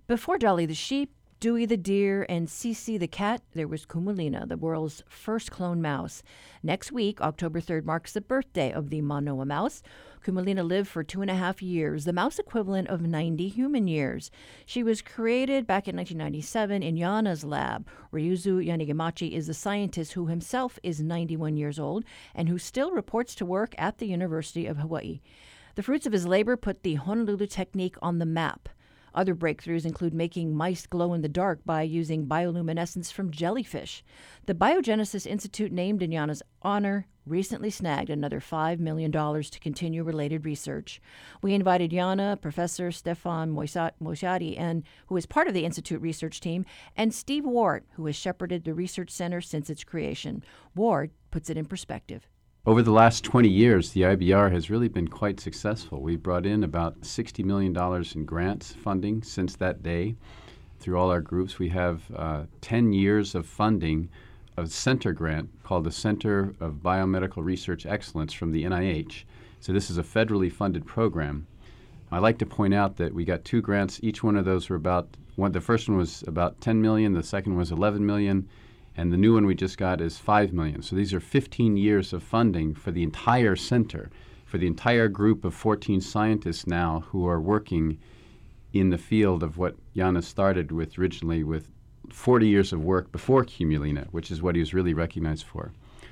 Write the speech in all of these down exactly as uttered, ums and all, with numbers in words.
Before Dolly the sheep, Dewey the deer, and Cece the cat, there was Kumulina, the world's first clone mouse. Next week, October third, marks the birthday of the Manoa mouse. Kumulina lived for two and a half years, the mouse equivalent of ninety human years. She was created back in nineteen ninety-seven in Yana's lab. Ryuzu Yanagamachi is the scientist who himself is ninety-one years old and who still reports to work at the University of Hawaii. The fruits of his labor put the Honolulu technique on the map. Other breakthroughs include making mice glow in the dark by using bioluminescence from jellyfish. The Biogenesis Institute, named in Yana's honor, recently snagged another five million dollars to continue related research. We invited Yana, Professor Stefan Moishadi, and who is part of the Institute research team, and Steve Ward, who has shepherded the research center since its creation. Ward puts it in perspective. Over the last twenty years, the I B R has really been quite successful. We've brought in about sixty million dollars in grants funding since that day. Through all our groups, we have uh, ten years of funding of center grant called the Center of Biomedical Research Excellence from the N I H. So this is a federally funded program. I like to point out that we got two grants. Each one of those were about, one, the first one was about ten million dollars, the second was eleven million dollars. And the new one we just got is five million dollars. So these are fifteen years of funding for the entire center, for the entire group of fourteen scientists now who are working in the field of what Yana started with originally with forty years of work before Kumulina, which is what he was really recognized for.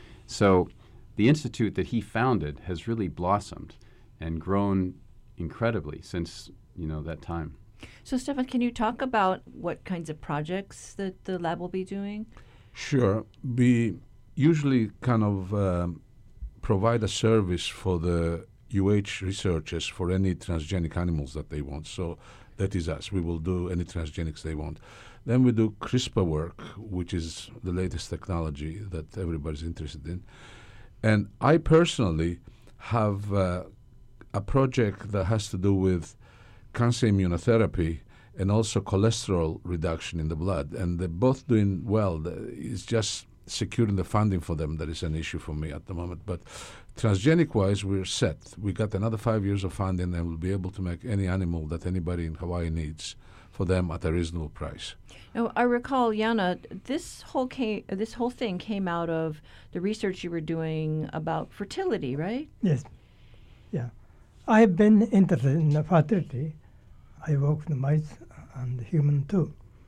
So the institute that he founded has really blossomed and grown incredibly since, you know, that time. So, Stefan, can you talk about what kinds of projects that the lab will be doing? Sure. We usually kind of um, provide a service for the U H researchers for any transgenic animals that they want. So that is us. We will do any transgenics they want. Then we do CRISPR work, which is the latest technology that everybody's interested in. And I personally have uh, a project that has to do with cancer immunotherapy and also cholesterol reduction in the blood. And they're both doing well. It's just securing the funding for them that is an issue for me at the moment. But transgenic-wise, we're set. We got another five years of funding, and we'll be able to make any animal that anybody in Hawaii needs for them at a reasonable price. Now, I recall, Yana, this whole came, this whole thing came out of the research you were doing about fertility, right? Yes. Yeah. I've been interested in fertility. I work with mice and human too.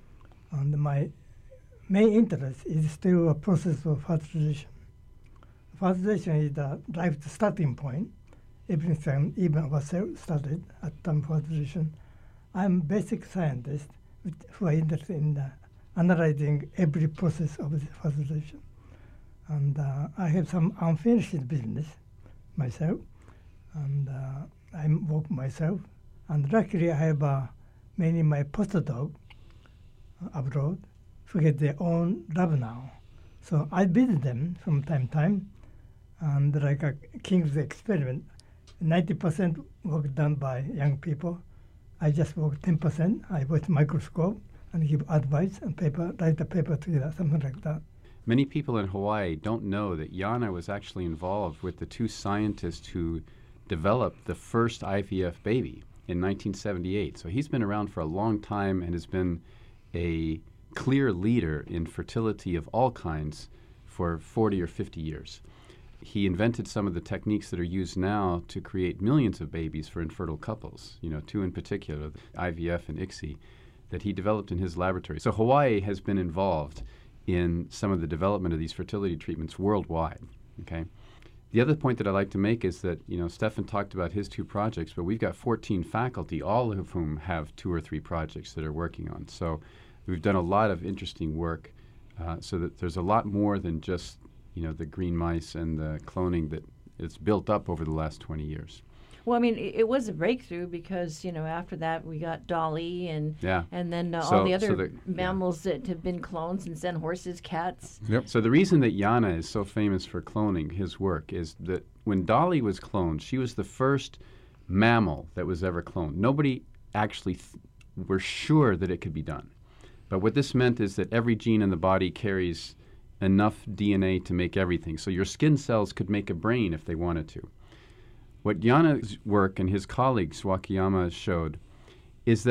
And my main interest is still a process of fertilization. Fertilization is the life starting point. Everything, even our cell started at time fertilization. I'm basic scientist who are interested in uh, analyzing every process of the fertilization. And uh, I have some unfinished business myself, and uh, I work myself. And luckily, I have uh, many of my postdocs uh, abroad who get their own lab now. So I visit them from time to time, and like a King's experiment, ninety percent work done by young people. I just work ten percent. I watch microscope and give advice and paper, write a paper together, something like that. Many people in Hawaii don't know that Yana was actually involved with the two scientists who developed the first I V F baby in nineteen seventy-eight. So he's been around for a long time and has been a clear leader in fertility of all kinds for forty or fifty years. He invented some of the techniques that are used now to create millions of babies for infertile couples, you know, two in particular, I V F and I C S I, that he developed in his laboratory. So Hawaii has been involved in some of the development of these fertility treatments worldwide, okay? The other point that I like to make is that, you know, Stefan talked about his two projects, but we've got fourteen faculty, all of whom have two or three projects that are working on. So we've done a lot of interesting work uh, so that there's a lot more than just, you know, the green mice and the cloning that it's built up over the last twenty years. Well, I mean, it, it was a breakthrough because, you know, after that we got Dolly and yeah. and then uh, so, all the other so the, mammals yeah. that have been cloned since then, horses, cats. Yep. So the reason that Yana is so famous for cloning his work is that when Dolly was cloned, she was the first mammal that was ever cloned. Nobody actually th- were sure that it could be done. But what this meant is that every gene in the body carries enough D N A to make everything. So your skin cells could make a brain if they wanted to. What Yana's work and his colleagues, Wakayama, showed is that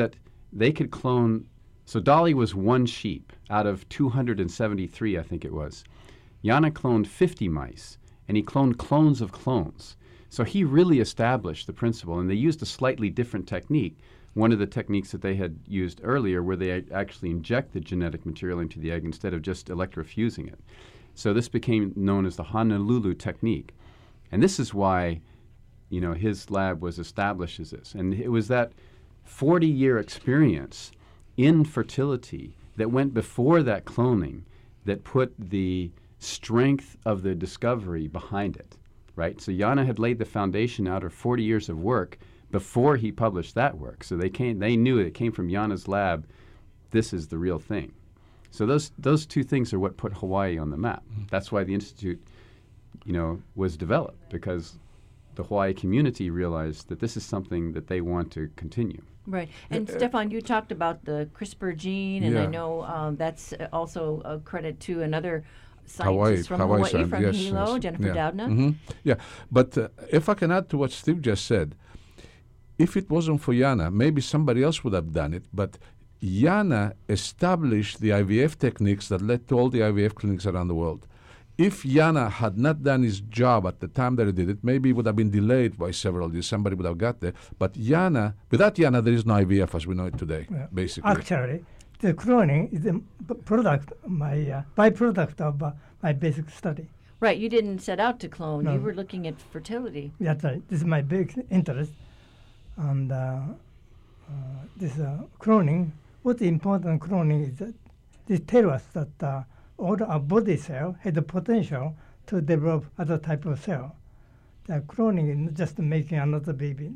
they could clone. So Dolly was one sheep out of two hundred seventy-three, I think it was. Jana cloned fifty mice, and he cloned clones of clones. So he really established the principle, and they used a slightly different technique. One of the techniques that they had used earlier, where they actually inject the genetic material into the egg instead of just electrofusing it. So this became known as the Honolulu technique. And this is why, you know, his lab was established as this. And it was that forty-year experience in fertility that went before that cloning that put the strength of the discovery behind it, right? So Jana had laid the foundation out of forty years of work before he published that work. So they came, they knew it came from Jana's lab. This is the real thing. So those those two things are what put Hawaii on the map. That's why the Institute, you know, was developed, because the Hawaii community realized that this is something that they want to continue. Right. And uh, Stefan, you talked about the CRISPR gene, and yeah. I know um, that's also a credit to another scientist Hawaii, from Hawaii, Hawaii, science, from yes, Hilo, yes. Jennifer yeah. Doudna. Mm-hmm. Yeah, but uh, if I can add to what Steve just said, if it wasn't for Jana, maybe somebody else would have done it, but Jana established the I V F techniques that led to all the I V F clinics around the world. If Jana had not done his job at the time that he did it, maybe it would have been delayed by several years. Somebody would have got there. But Jana, without Jana, there is no I V F as we know it today, yeah. basically. Actually, the cloning is a b- product, my uh, byproduct of uh, my basic study. Right. You didn't set out to clone. No. You were looking at fertility. That's right. This is my big interest. And uh, uh, this uh, cloning, what's important in cloning is that they tell us that uh, all our body cell has the potential to develop other type of cell. The cloning is just making another baby.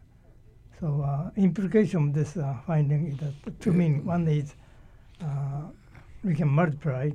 So uh, implication of this uh, finding is that two meaning. One is uh, we can multiply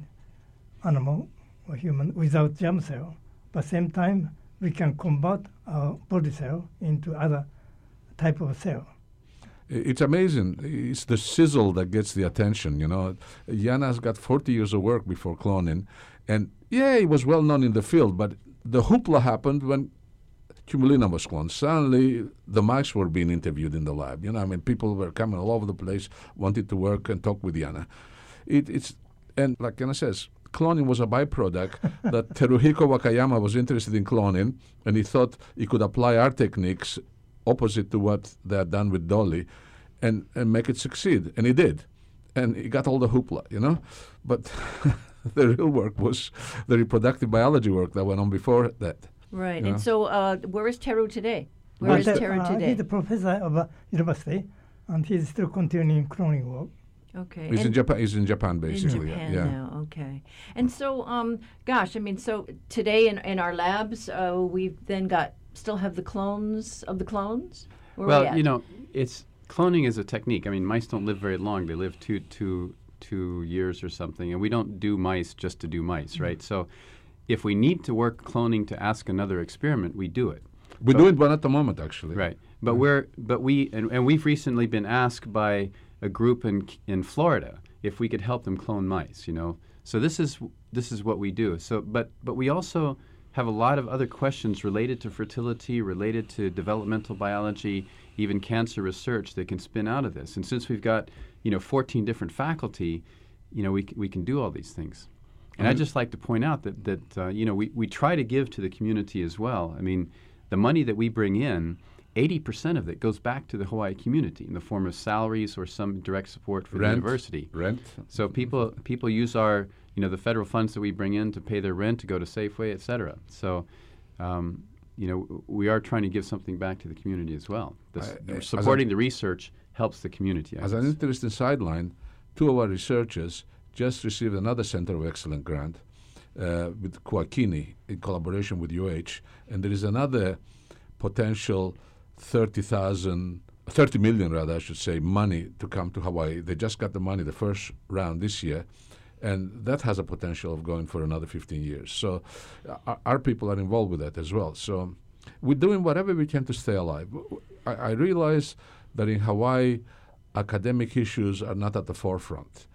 animal or human without germ cell, but same time we can convert our body cell into other type of cell. It's amazing. It's the sizzle that gets the attention, you know. Jana's got forty years of work before cloning. And, yeah, he was well known in the field, but the hoopla happened when Tumulina was cloned. Suddenly, the mice were being interviewed in the lab. You know, I mean, people were coming all over the place, wanted to work and talk with Jana. It, it's, and like Jana says, cloning was a byproduct that Teruhiko Wakayama was interested in cloning, and he thought he could apply our techniques opposite to what they had done with Dolly, and, and make it succeed. And he did. And he got all the hoopla, you know. But the real work was the reproductive biology work that went on before that. Right. You And know? so uh, where is Teru today? Where Well, is the- Teru uh, today? He's a professor of uh, university, and he's still continuing cloning work. Okay. He's and in Japan. He's in Japan, in basically. yeah, Japan yeah. now. Okay. And so, um, gosh, I mean, so today in, in our labs, uh, we've then got, still have the clones of the clones? Where are we Well, at? you know, it's cloning is a technique. I mean, mice don't live very long. They live two, two, two years or something, and we don't do mice just to do mice, right? So if we need to work cloning to ask another experiment, we do it. We But- do it one at the moment, actually. Right. But Mm. we're but we and, and we've recently been asked by a group in in Florida if we could help them clone mice, you know. So this is this is what we do. So but but we also have a lot of other questions related to fertility, related to developmental biology, even cancer research that can spin out of this. And since we've got, you know, fourteen different faculty, you know, we c- we can do all these things. And I'd just like to point out that that uh, you know, we we try to give to the community as well. I mean, the money that we bring in, eighty percent of it goes back to the Hawaii community in the form of salaries or some direct support for Rent. the university. Rent. So people people use our, you know, the federal funds that we bring in to pay their rent, to go to Safeway, et cetera. So, um, you know, w- we are trying to give something back to the community as well. This, I- I- as supporting a- the research helps the community. I As an guess. interesting sideline, two of our researchers just received another Center of Excellence grant uh, with Kuakini in collaboration with U H, and there is another potential thirty thousand, thirty million rather, I should say, money to come to Hawaii. They just got the money, the first round this year, and that has a potential of going for another fifteen years. So uh, our, our people are involved with that as well. So we're doing whatever we can to stay alive. W- w- I, I realize that in Hawaii, academic issues are not at the forefront.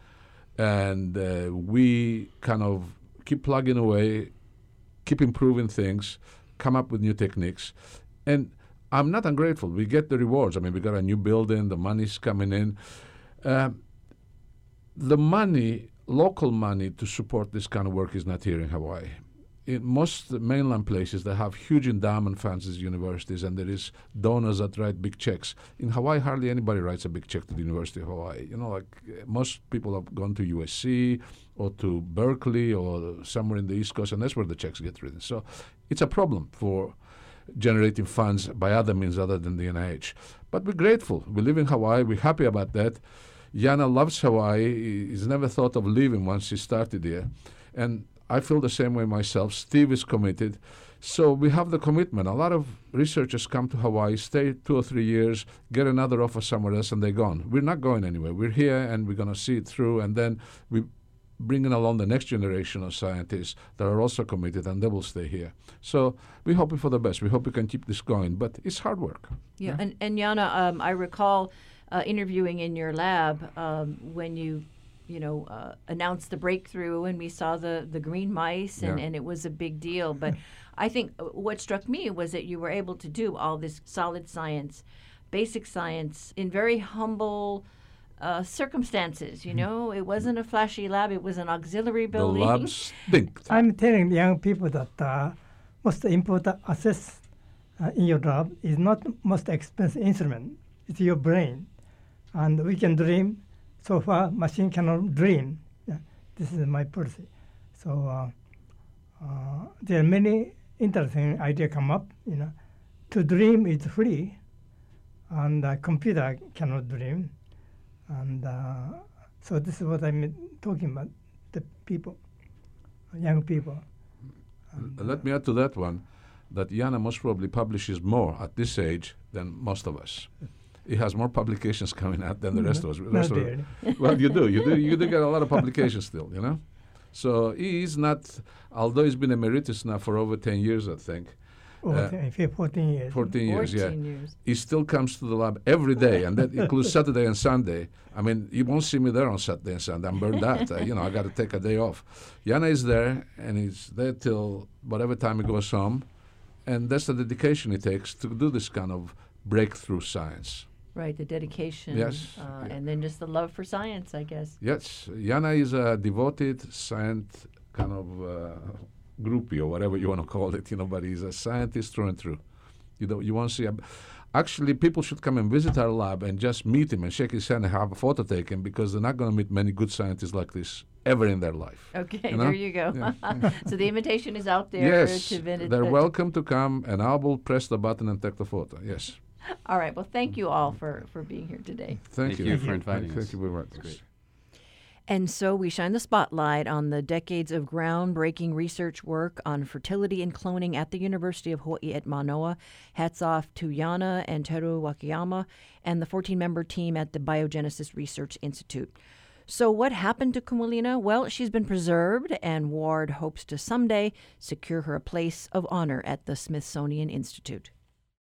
And uh, we kind of keep plugging away, keep improving things, come up with new techniques. And I'm not ungrateful. We get the rewards. I mean, we got a new building, the money's coming in. Um, the money, local money to support this kind of work is not here in Hawaii. In most mainland places, they have huge endowment funds as universities, and there is donors that write big checks. In Hawaii, hardly anybody writes a big check to the University of Hawaii. You know, like uh, most people have gone to U S C or to Berkeley or somewhere in the East Coast, and that's where the checks get written. So it's a problem for generating funds by other means other than the N I H. But we're grateful. We live in Hawaii. We're happy about that. Yana loves Hawaii. He's never thought of leaving once he started here. And I feel the same way myself. Steve is committed. So we have the commitment. A lot of researchers come to Hawaii, stay two or three years, get another offer somewhere else, and they're gone. We're not going anywhere. We're here, and we're going to see it through. And then we bringing along the next generation of scientists that are also committed, and they will stay here. So we're hoping for the best. We hope we can keep this going, but it's hard work. Yeah, yeah. And, and Yana, um, I recall uh, interviewing in your lab um, when you, you know, uh, announced the breakthrough, and we saw the, the green mice, and, Yeah. and it was a big deal. But I think what struck me was that you were able to do all this solid science, basic science, in very humble Uh, circumstances, you know. It wasn't a flashy lab, it was an auxiliary The building. lab stinks. I'm telling the young people that uh, most important assets uh, in your lab is not most expensive instrument. It's your brain, and we can dream. So far, machine cannot dream. Yeah, this is my policy. So uh, uh, there are many interesting ideas come up. You know, to dream is free, and uh, computer cannot dream. And uh, so this is what I'm talking about, the people, young people. And, Uh, Let me add to that one that Yana most probably publishes more at this age than most of us. He has more publications coming out than the rest of us. The not rest of- really. well, you do. You do. You do get a lot of publications still, you know? So he is not, although he's been emeritus now for over ten years, I think, Oh, Uh, ten, fourteen years. fourteen years, yeah. fourteen years. He still comes to the lab every day, and that includes Saturday and Sunday. I mean, you won't see me there on Saturday and Sunday. I'm burned out. Uh, you know, I got to take a day off. Yana is there, and he's there till whatever time he goes home, and that's the dedication it takes to do this kind of breakthrough science. Right, the dedication. Yes, Uh, yeah. And then just the love for science, I guess. Yes, Yana is a devoted science kind of uh, groupie or whatever you want to call it, you know, but he's a scientist through and through. You don't, you won't see a, actually, people should come and visit our lab and just meet him and shake his hand and have a photo taken, because they're not going to meet many good scientists like this ever in their life. Okay, You know? there you go. Yeah. So the invitation is out there. Yes, to visit. they're the- welcome to come, and I will press the button and take the photo. Yes. All right, well, thank you all for, for being here today. Thank, Thank you. you for inviting Thank us. you very much. It's great. And so we shine the spotlight on the decades of groundbreaking research work on fertility and cloning at the University of Hawaii at Manoa. Hats off to Yana and Teru Wakayama and the fourteen-member team at the Biogenesis Research Institute. So what happened to Kumalina? Well, she's been preserved, and Ward hopes to someday secure her a place of honor at the Smithsonian Institute.